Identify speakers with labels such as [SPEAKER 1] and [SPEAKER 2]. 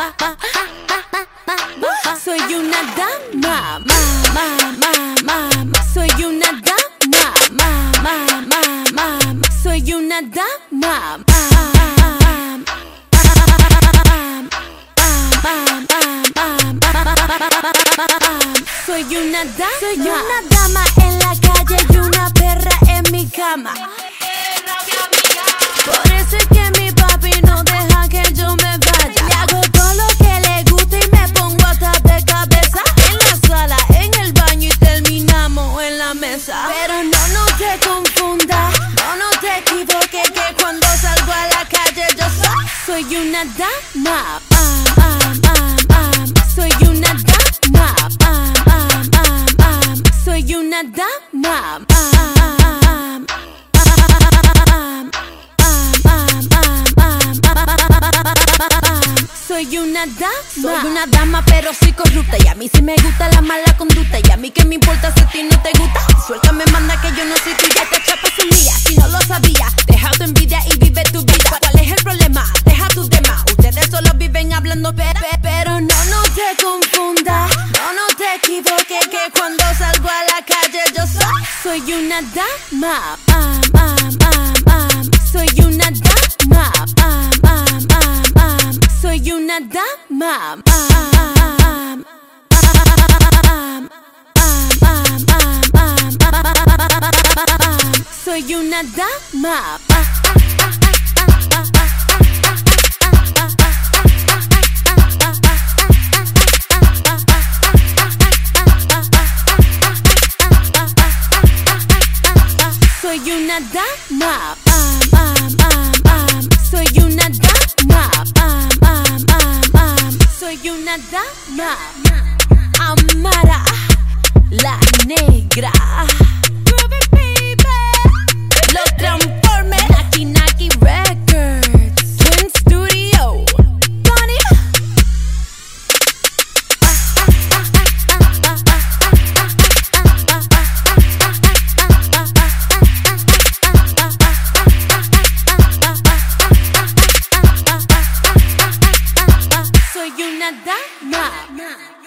[SPEAKER 1] Soy una dama, soy una dama, soy una dama. Soy una dama en la calle y una perra en mi cama. Por eso es que mi papi no deja que yo me vaya. Le hago todo lo que le gusta y me pongo hasta de cabeza. En la sala, en el baño y terminamos en la mesa. Pero no te confundas, no te equivoques, que cuando salgo a la calle yo soy una dama. Soy una dama. Soy una dama. Soy una dama, pero soy corrupta. Y a mí sí me gusta la mala conducta. Y a mí que me importa si a ti no te gusta. Suéltame, manda, que yo no soy tuya. Esta chapa es mía, si no lo sabías. Deja tu envidia y vive tu vida. ¿Cuál es el problema? Deja tus demás. Ustedes solo viven hablando, pero no te confundas, no te equivoques, que cuando salgo a la calle yo soy una dama. Soy una dama. Soy una dama. Soy una dama. Soy una dama. Soy una dama. Soy una dama. Amara, la negra. Los Transformers, Naki Records, Twin Studio, Tony. Soy una dama.